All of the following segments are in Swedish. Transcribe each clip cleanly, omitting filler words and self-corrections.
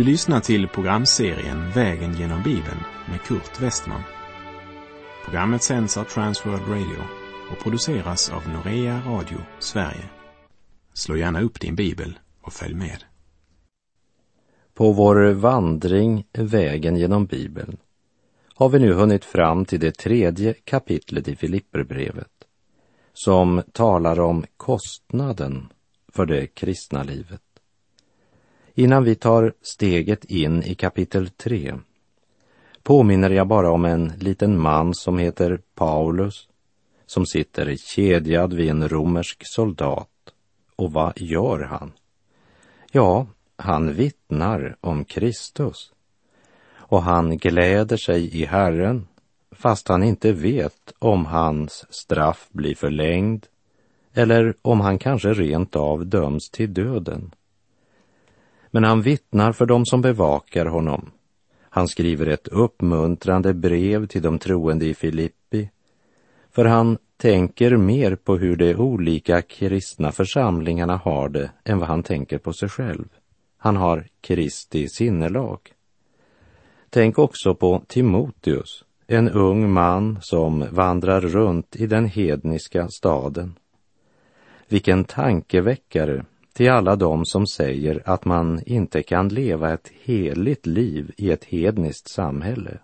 Du lyssnar till programserien Vägen genom Bibeln med Kurt Westman. Programmet sänds av Transworld Radio och produceras av Norea Radio Sverige. Slå gärna upp din bibel och följ med. På vår vandring Vägen genom Bibeln har vi nu hunnit fram till det 3:e kapitlet i Filipperbrevet, som talar om kostnaden för det kristna livet. Innan vi tar steget in i kapitel 3 påminner jag bara om en liten man som heter Paulus, som sitter kedjad vid en romersk soldat. Och vad gör han? Ja, han vittnar om Kristus. Och han gläder sig i Herren, fast han inte vet om hans straff blir förlängd eller om han kanske rent av döms till döden. Men han vittnar för dem som bevakar honom. Han skriver ett uppmuntrande brev till de troende i Filippi, för han tänker mer på hur de olika kristna församlingarna har det än vad han tänker på sig själv. Han har Kristi sinnelag. Tänk också på Timoteus, en ung man som vandrar runt i den hedniska staden. Vilken tankeväckare till alla dem som säger att man inte kan leva ett heligt liv i ett hedniskt samhälle.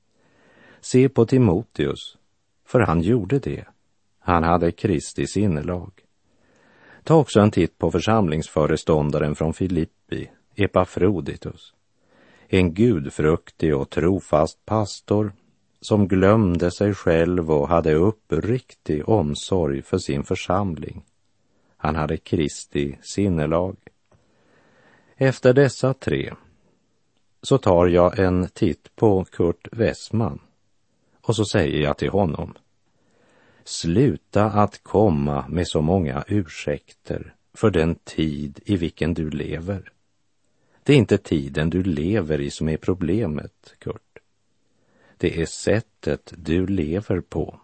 Se på Timoteus, för han gjorde det. Han hade Kristi sinnelag. Ta också en titt på församlingsföreståndaren från Filippi, Epafroditus. En gudfruktig och trofast pastor som glömde sig själv och hade uppriktig omsorg för sin församling. Han hade Kristi sinnelag. Efter dessa 3 så tar jag en titt på Kurt Westman och så säger jag till honom: sluta att komma med så många ursäkter för den tid i vilken du lever. Det är inte tiden du lever i som är problemet, Kurt. Det är sättet du lever på.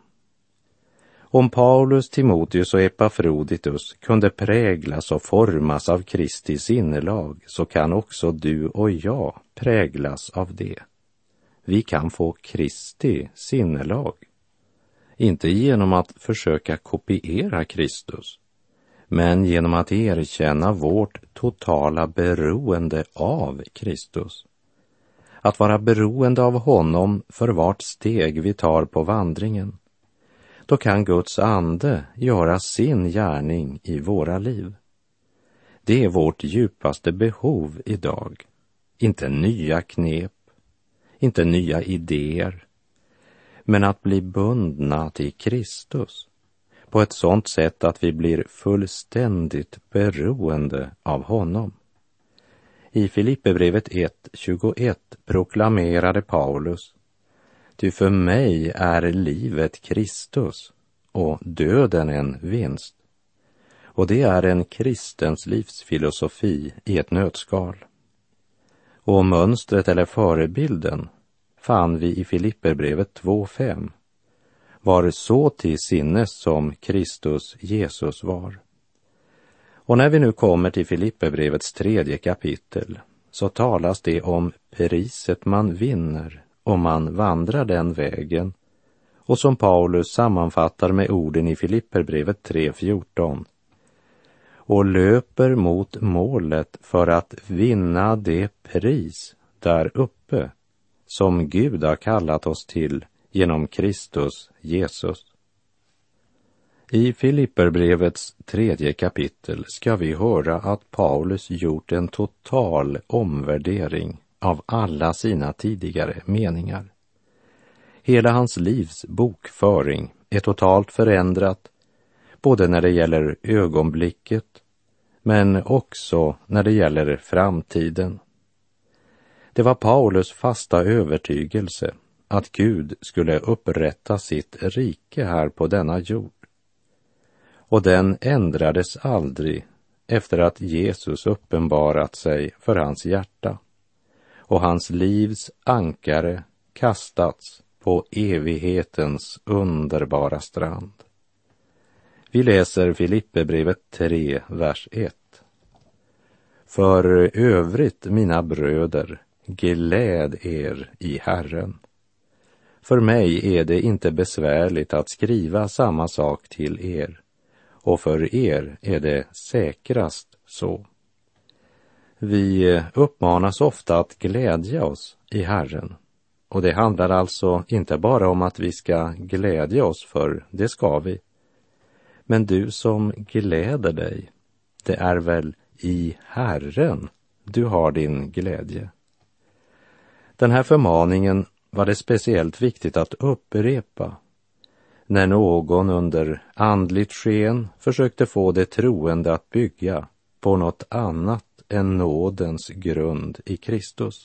Om Paulus, Timoteus och Epafroditus kunde präglas och formas av Kristi sinnelag, så kan också du och jag präglas av det. Vi kan få Kristi sinnelag. Inte genom att försöka kopiera Kristus, men genom att erkänna vårt totala beroende av Kristus. Att vara beroende av honom för vart steg vi tar på vandringen. Då kan Guds ande göra sin gärning i våra liv. Det är vårt djupaste behov idag. Inte nya knep, inte nya idéer, men att bli bundna till Kristus på ett sådant sätt att vi blir fullständigt beroende av honom. I Filipperbrevet 1:21 proklamerade Paulus: ty för mig är livet Kristus och döden en vinst. Och det är en kristens livsfilosofi i ett nötskal. Och mönstret eller förebilden fann vi i Filipperbrevet 2:5. Var så till sinnes som Kristus Jesus var. Och när vi nu kommer till Filipperbrevets 3:e kapitel så talas det om priset man vinner om man vandrar den vägen, och som Paulus sammanfattar med orden i Filipperbrevet 3:14. Och löper mot målet för att vinna det pris där uppe som Gud har kallat oss till genom Kristus Jesus. I Filipperbrevets 3:e kapitel ska vi höra att Paulus gjort en total omvärdering av alla sina tidigare meningar. Hela hans livs bokföring är totalt förändrat, både när det gäller ögonblicket, men också när det gäller framtiden. Det var Paulus fasta övertygelse att Gud skulle upprätta sitt rike här på denna jord. Och den ändrades aldrig efter att Jesus uppenbarat sig för hans hjärta och hans livs ankare kastats på evighetens underbara strand. Vi läser Filipperbrevet 3, vers 1. För övrigt, mina bröder, gläd er i Herren. För mig är det inte besvärligt att skriva samma sak till er, och för er är det säkrast så. Vi uppmanas ofta att glädja oss i Herren, och det handlar alltså inte bara om att vi ska glädja oss, för det ska vi. Men du som gläder dig, det är väl i Herren du har din glädje. Den här förmaningen var det speciellt viktigt att upprepa när någon under andligt sken försökte få det troende att bygga på något annat än nådens grund i Kristus.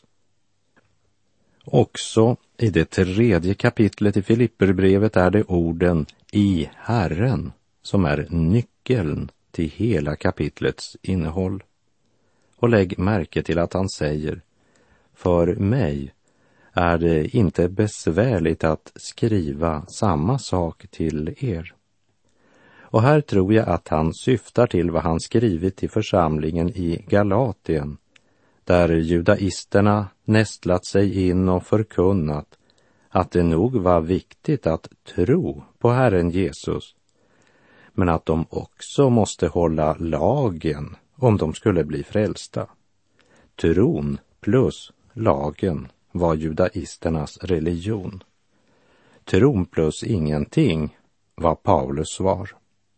Också i det 3:e kapitlet i Filipperbrevet är det orden i Herren som är nyckeln till hela kapitlets innehåll. Och lägg märke till att han säger: för mig är det inte besvärligt att skriva samma sak till er. Och här tror jag att han syftar till vad han skrivit till församlingen i Galatien, där judaisterna nästlat sig in och förkunnat att det nog var viktigt att tro på Herren Jesus, men att de också måste hålla lagen om de skulle bli frälsta. Tron plus lagen var judaisternas religion. Tron plus ingenting var Paulus svar.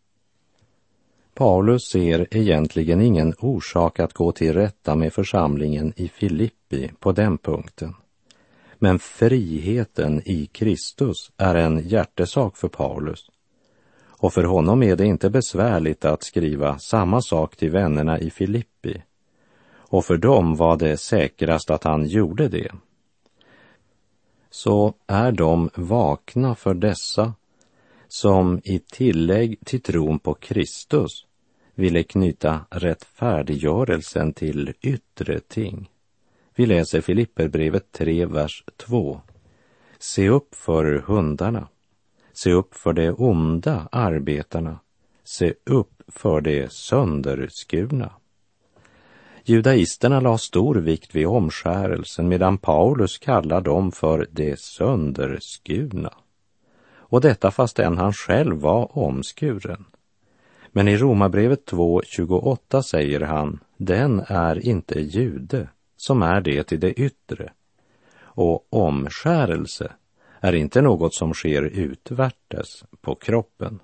Paulus ser egentligen ingen orsak att gå till rätta med församlingen i Filippi på den punkten. Men friheten i Kristus är en hjärtesak för Paulus. Och för honom är det inte besvärligt att skriva samma sak till vännerna i Filippi. Och för dem var det säkrast att han gjorde det. Så är de vakna för dessa som i tillägg till tron på Kristus ville knyta rättfärdiggörelsen till yttre ting. Vi läser Filipperbrevet 3, vers 2. Se upp för hundarna. Se upp för de onda arbetarna. Se upp för de sönderskurna. Judaisterna la stor vikt vid omskärelsen, medan Paulus kallar dem för de sönderskurna. Och detta fastän han själv var omskuren. Men i Romarbrevet 2:28 säger han: den är inte jude som är det i det yttre. Och omskärelse är inte något som sker utvärtes på kroppen.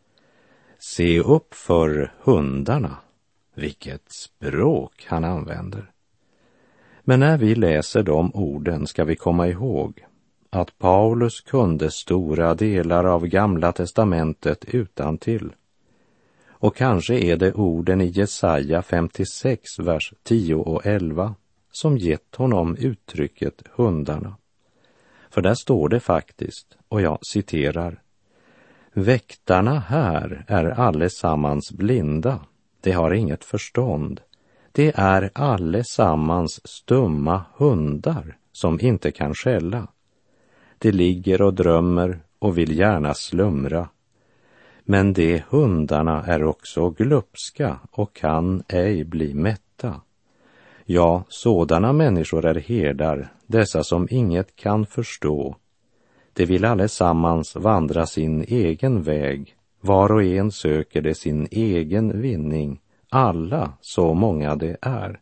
Se upp för hundarna. Vilket språk han använder. Men när vi läser de orden ska vi komma ihåg att Paulus kunde stora delar av Gamla testamentet utantill. Och kanske är det orden i Jesaja 56, vers 10 och 11 som gett honom uttrycket hundarna. För där står det faktiskt, och jag citerar: väktarna här är allesammans blinda, de har inget förstånd. Det är allesammans stumma hundar som inte kan skälla. De ligger och drömmer och vill gärna slumra. Men de hundarna är också glupska och kan ej bli mätta. Ja, sådana människor är herdar, dessa som inget kan förstå. De vill allesammans vandra sin egen väg. Var och en söker det sin egen vinning, alla så många det är.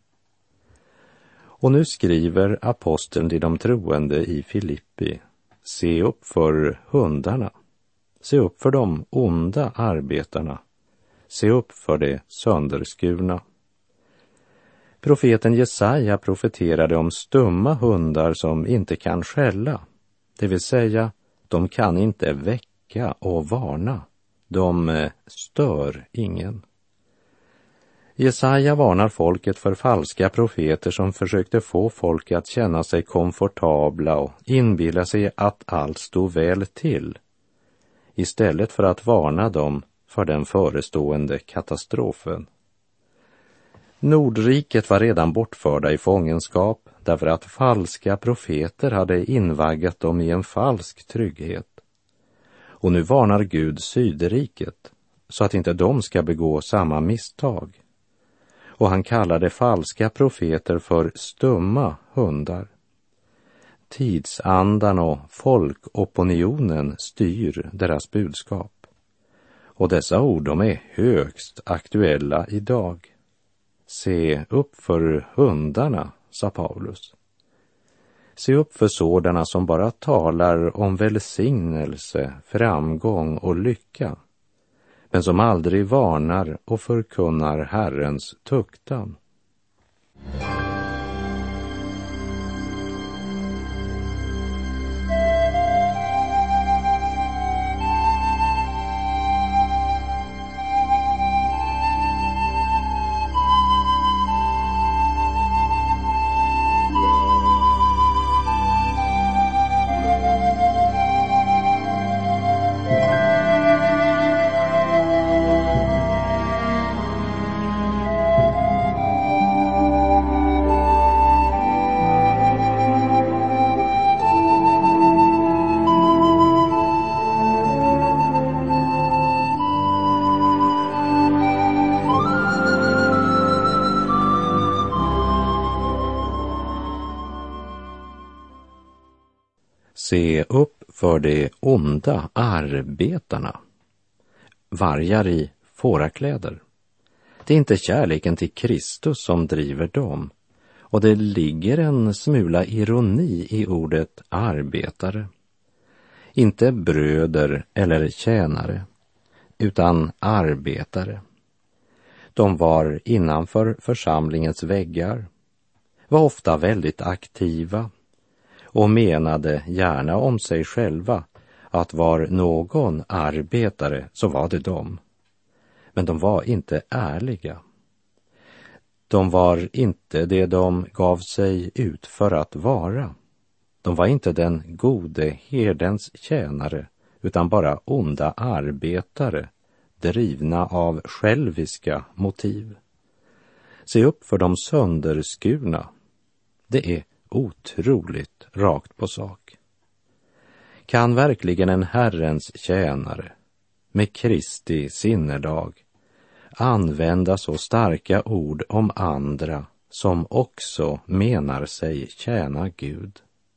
Och nu skriver aposteln till de troende i Filippi: se upp för hundarna, se upp för de onda arbetarna, se upp för de sönderskurna. Profeten Jesaja profeterade om stumma hundar som inte kan skälla, det vill säga, de kan inte väcka och varna. De stör ingen. Jesaja varnar folket för falska profeter som försökte få folk att känna sig komfortabla och inbilla sig att allt stod väl till, istället för att varna dem för den förestående katastrofen. Nordriket var redan bortförda i fångenskap därför att falska profeter hade invaggat dem i en falsk trygghet. Och nu varnar Gud Sydriket så att inte de ska begå samma misstag. och han kallade falska profeter för stumma hundar. Tidsandan och folkopinionen styr deras budskap. Och dessa ord, de är högst aktuella idag. Se upp för hundarna, sa Paulus. Se upp för sådana som bara talar om välsignelse, framgång och lycka, men som aldrig varnar och förkunnar Herrens tuktan. Se upp för de onda arbetarna. Vargar i fårakläder. Det är inte kärleken till Kristus som driver dem, och det ligger en smula ironi i ordet arbetare. Inte bröder eller tjänare, utan arbetare. De var innanför församlingens väggar, var ofta väldigt aktiva och menade gärna om sig själva att var någon arbetare så var det dem. Men de var inte ärliga. De var inte det de gav sig ut för att vara. De var inte den gode herdens tjänare, utan bara onda arbetare, drivna av själviska motiv. Se upp för de sönderskurna. Det är otroligt rakt på sak. Kan verkligen en Herrens tjänare med Kristi sinnelag använda så starka ord om andra som också menar sig tjäna Gud?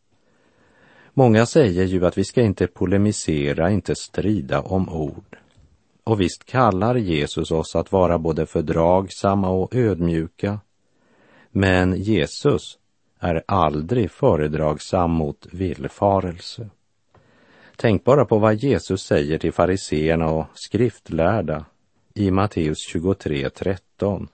Många säger ju att vi ska inte polemisera, inte strida om ord. Och visst kallar Jesus oss att vara både fördragsamma och ödmjuka. Men Jesus är aldrig föredragsam mot villfarelse. Tänk bara på vad Jesus säger till fariseerna och skriftlärda i Matteus 23:13.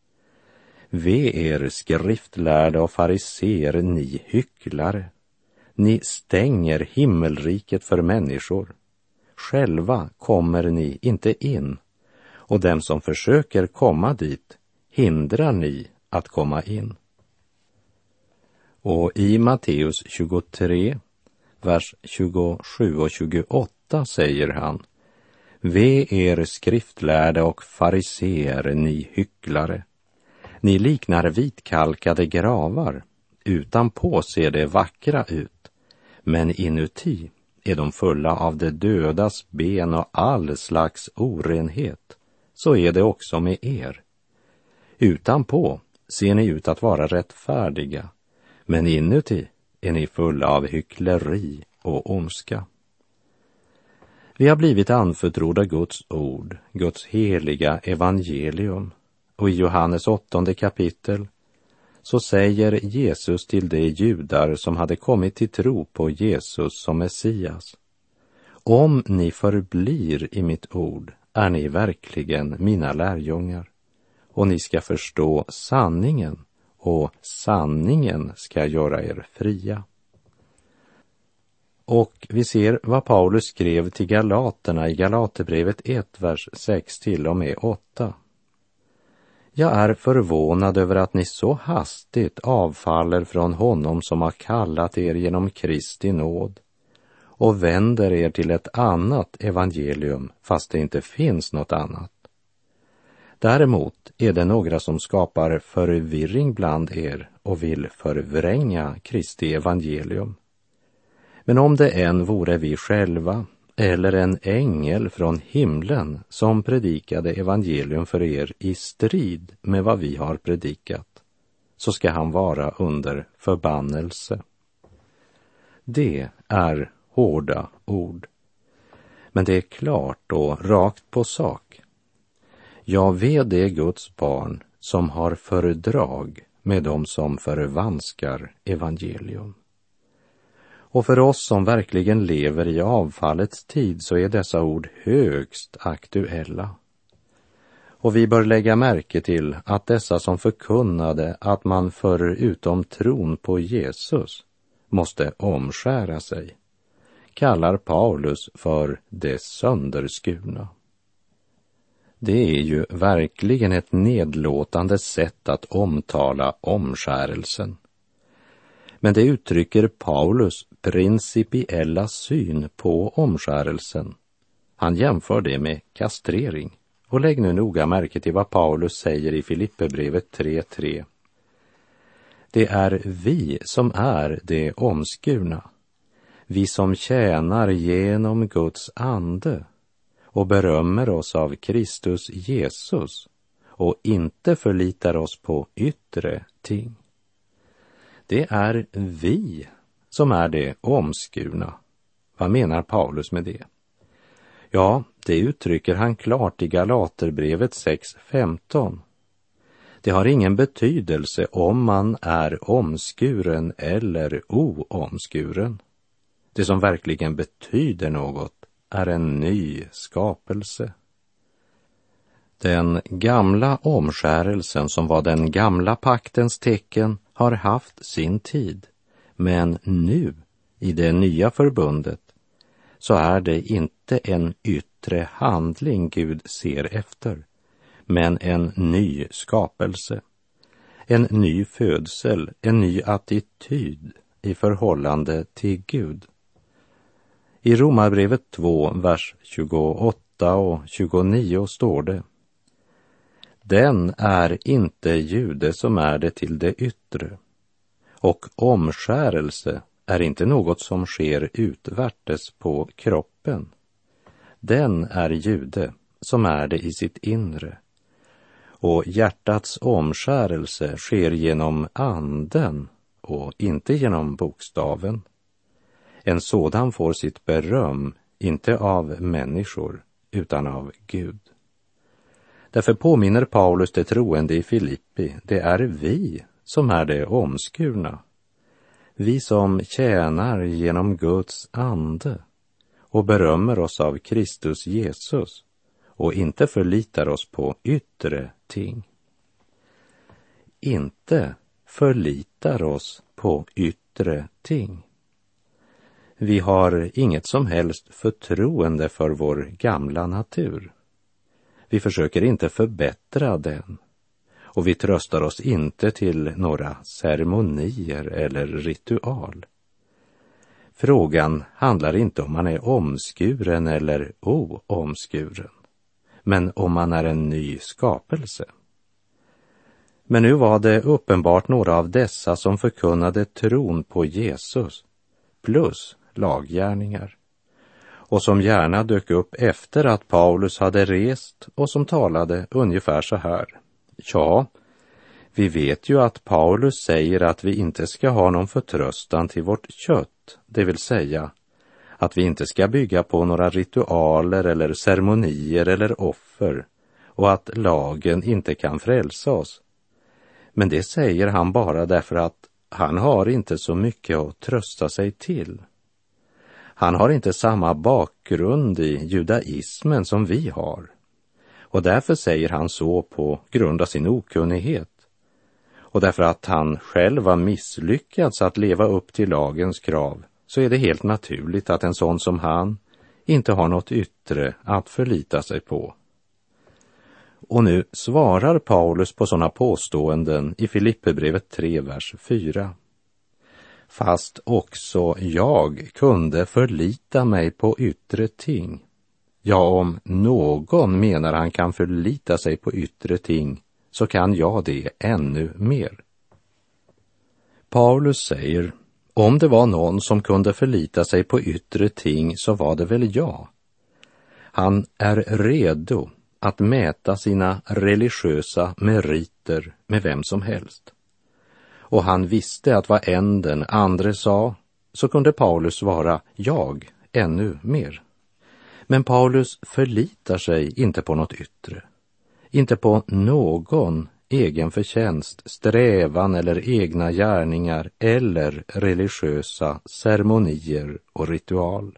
Ve er skriftlärda och fariseer, ni hycklare. Ni stänger himmelriket för människor. Själva kommer ni inte in, och dem som försöker komma dit hindrar ni att komma in. Och i Matteus 23, vers 27 och 28 säger han: Ve er skriftlärda och fariseer, ni hycklare. Ni liknar vitkalkade gravar. Utanpå ser det vackra ut, men inuti är de fulla av det dödas ben och all slags orenhet. Så är det också med er. Utanpå ser ni ut att vara rättfärdiga, men inuti är ni fulla av hyckleri och ondska. Vi har blivit anförtrodda Guds ord, Guds heliga evangelium, och i Johannes 8:e kapitel så säger Jesus till de judar som hade kommit till tro på Jesus som Messias: Om ni förblir i mitt ord är ni verkligen mina lärjungar, och ni ska förstå sanningen, och sanningen ska göra er fria. Och vi ser vad Paulus skrev till galaterna i Galaterbrevet 1, vers 6 till och med 8. Jag är förvånad över att ni så hastigt avfaller från honom som har kallat er genom Kristi nåd och vänder er till ett annat evangelium, fast det inte finns något annat. Däremot är det några som skapar förvirring bland er och vill förvränga Kristi evangelium. Men om det än vore vi själva eller en ängel från himlen som predikade evangelium för er i strid med vad vi har predikat, så ska han vara under förbannelse. Det är hårda ord. Men det är klart och rakt på sak. Ja, ve det Guds barn som har fördrag med dem som förvanskar evangelium. Och för oss som verkligen lever i avfallets tid så är dessa ord högst aktuella. Och vi bör lägga märke till att dessa som förkunnade att man förutom tron på Jesus måste omskära sig, kallar Paulus för det sönderskurna. Det är ju verkligen ett nedlåtande sätt att omtala omskärelsen. Men det uttrycker Paulus principiella syn på omskärelsen. Han jämför det med kastrering. Och lägg nu noga märke till vad Paulus säger i Filipperbrevet 3:3. Det är vi som är det omskurna, vi som tjänar genom Guds ande och berömmer oss av Kristus Jesus och inte förlitar oss på yttre ting. Det är vi som är det omskurna. Vad menar Paulus med det? Ja, det uttrycker han klart i Galaterbrevet 6:15. Det har ingen betydelse om man är omskuren eller oomskuren. Det som verkligen betyder något är en ny skapelse. Den gamla omskärelsen som var den gamla paktens tecken har haft sin tid, men nu i det nya förbundet så är det inte en yttre handling Gud ser efter, men en ny skapelse, en ny födsel, en ny attityd i förhållande till Gud. I Romarbrevet 2, vers 28 och 29 står det: Den är inte jude som är det till det yttre, och omskärelse är inte något som sker utvärtes på kroppen. Den är jude som är det i sitt inre, och hjärtats omskärelse sker genom anden och inte genom bokstaven. En sådan får sitt beröm inte av människor utan av Gud. Därför påminner Paulus det troende i Filippi, det är vi som är det omskurna. Vi som tjänar genom Guds ande och berömmer oss av Kristus Jesus och inte förlitar oss på yttre ting. Inte förlitar oss på yttre ting. Vi har inget som helst förtroende för vår gamla natur. Vi försöker inte förbättra den. Och vi tröstar oss inte till några ceremonier eller ritual. Frågan handlar inte om man är omskuren eller oomskuren, men om man är en ny skapelse. Men nu var det uppenbart några av dessa som förkunnade tron på Jesus plus laggärningar, och som gärna dök upp efter att Paulus hade rest och som talade ungefär så här: Ja, vi vet ju att Paulus säger att vi inte ska ha någon förtröstan till vårt kött, det vill säga att vi inte ska bygga på några ritualer eller ceremonier eller offer, och att lagen inte kan frälsa oss. Men det säger han bara därför att han har inte så mycket att trösta sig till. Han har inte samma bakgrund i judaismen som vi har. Och därför säger han så på grund av sin okunnighet. Och därför att han själv har misslyckats att leva upp till lagens krav, så är det helt naturligt att en sån som han inte har något yttre att förlita sig på. Och nu svarar Paulus på sådana påståenden i Filipperbrevet 3, vers 4. Fast också jag kunde förlita mig på yttre ting. Ja, om någon menar han kan förlita sig på yttre ting, så kan jag det ännu mer. Paulus säger, Om det var någon som kunde förlita sig på yttre ting så var det väl jag. Han är redo att mäta sina religiösa meriter med vem som helst. Och han visste att vad än den andre sa, så kunde Paulus svara jag ännu mer. Men Paulus förlitar sig inte på något yttre, inte på någon egen förtjänst, strävan eller egna gärningar eller religiösa ceremonier och ritual.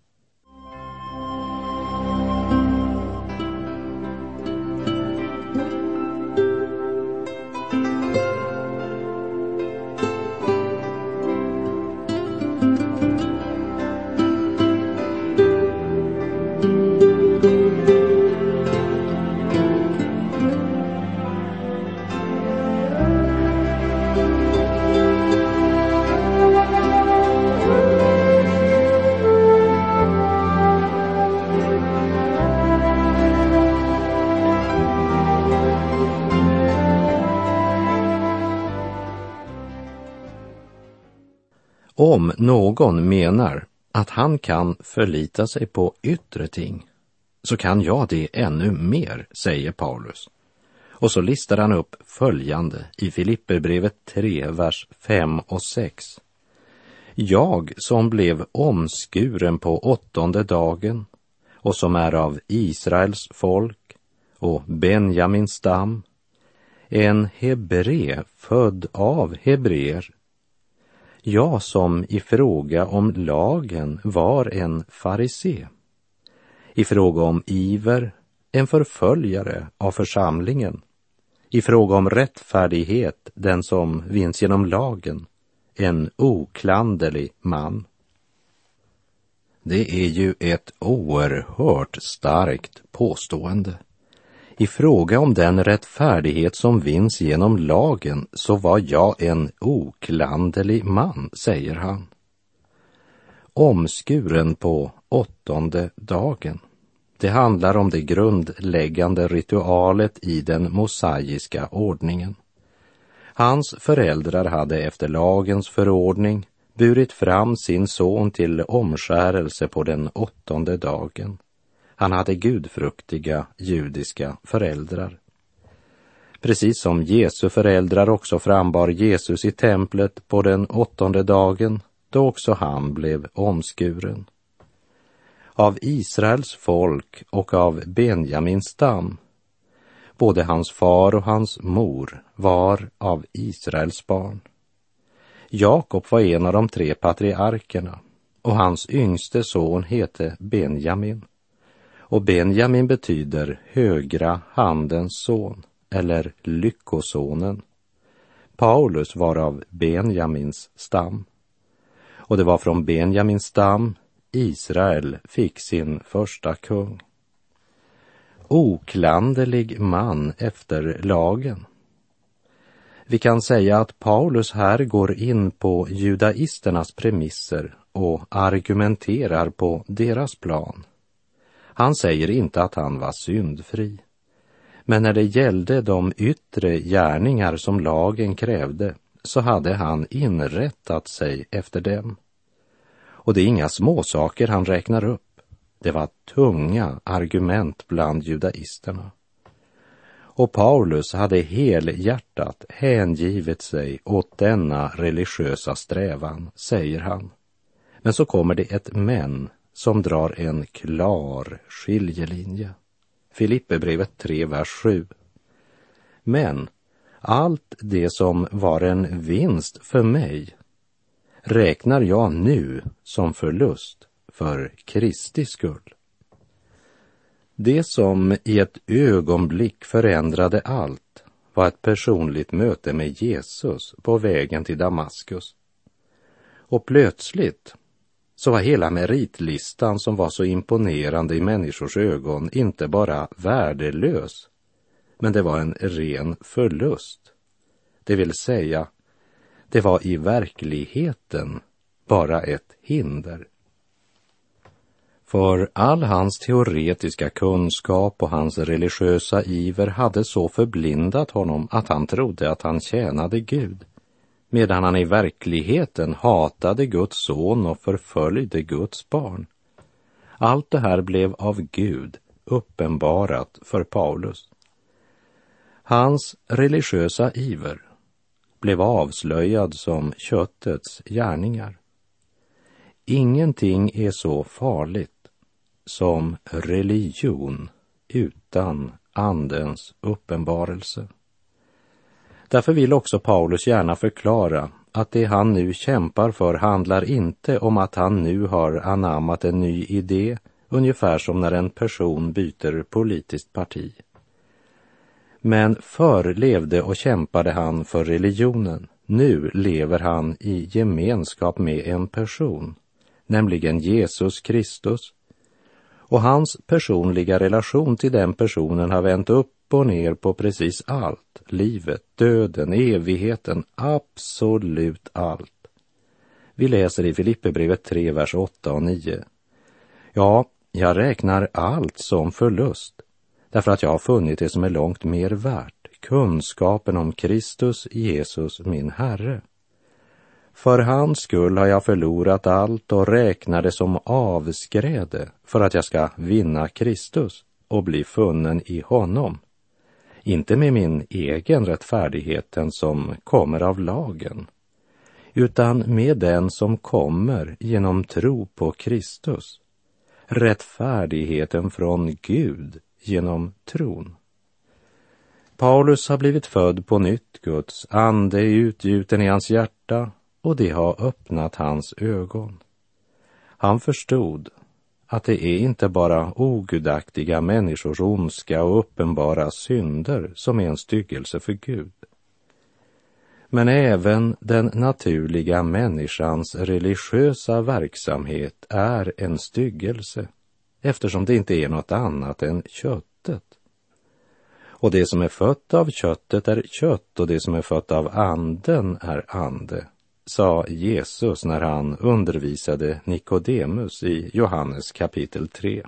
Om någon menar att han kan förlita sig på yttre ting, så kan jag det ännu mer, säger Paulus. Och så listar han upp följande i Filipperbrevet 3, vers 5 och 6. Jag som blev omskuren på 8:e dagen och som är av Israels folk och Benjamins stam, en hebre född av hebreer. Jag som i fråga om lagen var en farisé, i fråga om iver en förföljare av församlingen, i fråga om rättfärdighet den som vinns genom lagen, en oklanderlig man. Det är ju ett oerhört starkt påstående. I fråga om den rättfärdighet som vinns genom lagen så var jag en oklanderlig man, säger han. Omskuren på 8:e dagen. Det handlar om det grundläggande ritualet i den mosaiska ordningen. Hans föräldrar hade efter lagens förordning burit fram sin son till omskärelse på den 8:e dagen. Han hade gudfruktiga judiska föräldrar. Precis som Jesu föräldrar också frambar Jesus i templet på den 8:e dagen, då också han blev omskuren. Av Israels folk och av Benjamins stam. Både hans far och hans mor var av Israels barn. Jakob var en av de 3 patriarkerna och hans yngste son hette Benjamin. Och Benjamin betyder högra handens son eller lyckosonen. Paulus var av Benjamins stam. Och det var från Benjamins stam Israel fick sin första kung. Oklanderlig man efter lagen. Vi kan säga att Paulus här går in på judaisternas premisser och argumenterar på deras plan. Han säger inte att han var syndfri. Men när det gällde de yttre gärningar som lagen krävde så hade han inrättat sig efter dem. Och det är inga småsaker han räknar upp. Det var tunga argument bland judaisterna. Och Paulus hade helhjärtat hängivit sig åt denna religiösa strävan, säger han. Men så kommer det ett men som drar en klar skiljelinje. Filipperbrevet 3, vers 7. Men allt det som var en vinst för mig räknar jag nu som förlust för Kristi skull. Det som i ett ögonblick förändrade allt var ett personligt möte med Jesus på vägen till Damaskus. Och plötsligt så var hela meritlistan som var så imponerande i människors ögon inte bara värdelös, men det var en ren förlust. Det vill säga, det var i verkligheten bara ett hinder. För all hans teoretiska kunskap och hans religiösa iver hade så förblindat honom att han trodde att han tjänade Gud. medan han i verkligheten hatade Guds son och förföljde Guds barn. Allt det här blev av Gud uppenbarat för Paulus. Hans religiösa iver blev avslöjad som köttets gärningar. Ingenting är så farligt som religion utan andens uppenbarelse. Därför vill också Paulus gärna förklara att det han nu kämpar för handlar inte om att han nu har anammat en ny idé, ungefär som när en person byter politiskt parti. Men förr levde och kämpade han för religionen. Nu lever han i gemenskap med en person, nämligen Jesus Kristus. Och hans personliga relation till den personen har vänt upp och ner på precis allt. Livet, döden, evigheten, absolut allt. Vi läser i Filipperbrevet 3, vers 8 och 9. Ja, jag räknar allt som förlust, därför att jag har funnit det som är långt mer värt, kunskapen om Kristus Jesus min Herre. För hans skull har jag förlorat allt och räknar det som avskräde för att jag ska vinna Kristus och bli funnen i honom. Inte med min egen rättfärdigheten som kommer av lagen, utan med den som kommer genom tro på Kristus. Rättfärdigheten från Gud genom tron. Paulus har blivit född på nytt, Guds ande är utgjuten i hans hjärta och det har öppnat hans ögon. Han förstod att det är inte bara ogudaktiga människors ondska och uppenbara synder som är en styggelse för Gud. Men även den naturliga människans religiösa verksamhet är en styggelse, eftersom det inte är något annat än köttet. Och det som är fött av köttet är kött och det som är fött av anden är ande, sa Jesus när han undervisade Nikodemus i Johannes kapitel 3.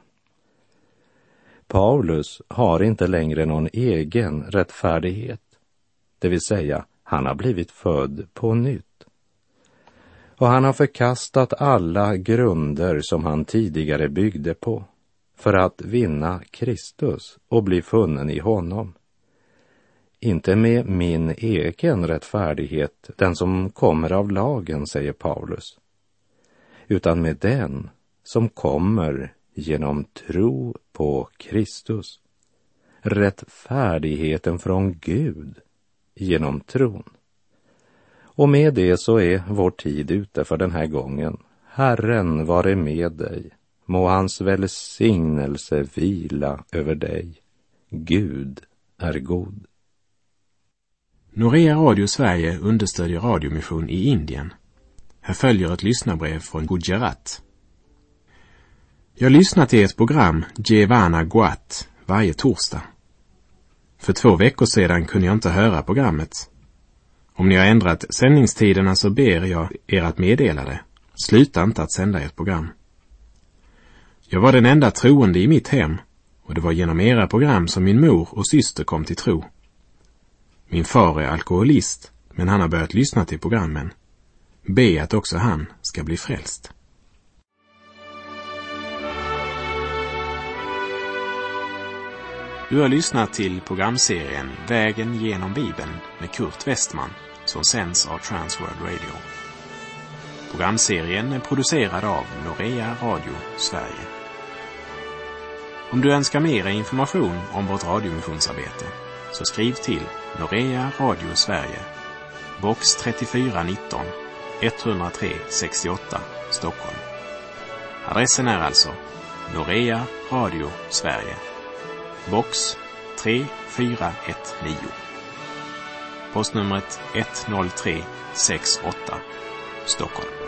Paulus har inte längre någon egen rättfärdighet, det vill säga han har blivit född på nytt. Och han har förkastat alla grunder som han tidigare byggde på för att vinna Kristus och bli funnen i honom. Inte med min egen rättfärdighet, den som kommer av lagen, säger Paulus, utan med den som kommer genom tro på Kristus. Rättfärdigheten från Gud genom tron. Och med det så är vår tid ute för den här gången. Herren vare med dig. Må hans välsignelse vila över dig. Gud är god. Norea Radio Sverige understödjer radiomission i Indien. Här följer ett lyssnarbrev från Gujarat. Jag lyssnar till ett program, Jevana Guat, varje torsdag. För 2 veckor sedan kunde jag inte höra programmet. Om ni har ändrat sändningstiderna så ber jag er att meddela det. Sluta inte att sända ert program. Jag var den enda troende i mitt hem och det var genom era program som min mor och syster kom till tro. Min far är alkoholist, men han har börjat lyssna till programmen. Be att också han ska bli frälst. Du har lyssnat till programserien Vägen genom Bibeln med Kurt Westman som sänds av Transworld Radio. Programserien är producerad av Norea Radio Sverige. Om du önskar mer information om vårt radiomissionsarbete så skriv till Norea Radio Sverige, box 3419 103 68 Stockholm. Adressen är alltså Norea Radio Sverige, box 3419. Postnumret 10368 Stockholm.